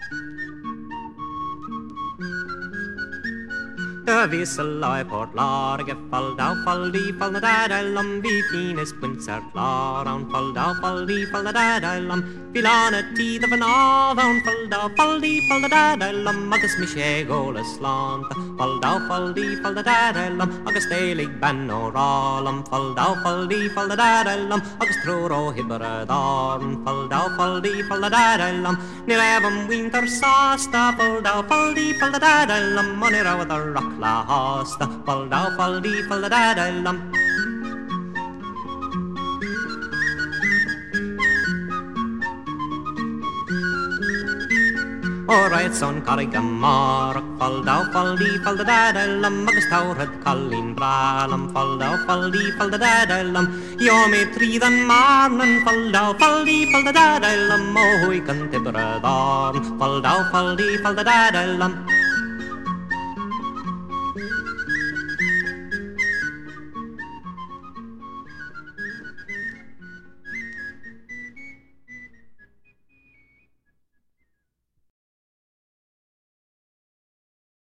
Vissel I port large fall di fall na dadalum vi fines punser klar on fall di fall na dadalum filana teeth of an avon fall di fall na dadalum agus mishe gola slant fall di fall na dadalum agus telig ban oralum fall di fall na dadalum agus troro hibradon fall di fall na dadalum nilevam winter sasta fall di fall na dadalum monera with a rock la hosta fall di fall da da lum. Alright son carrigamar fall di fall da da lum agus taurad callin bralam fall di fall da da lum yo me tridan marnan fall di fall da da lum oh I kan tibradam fall di fall da da lum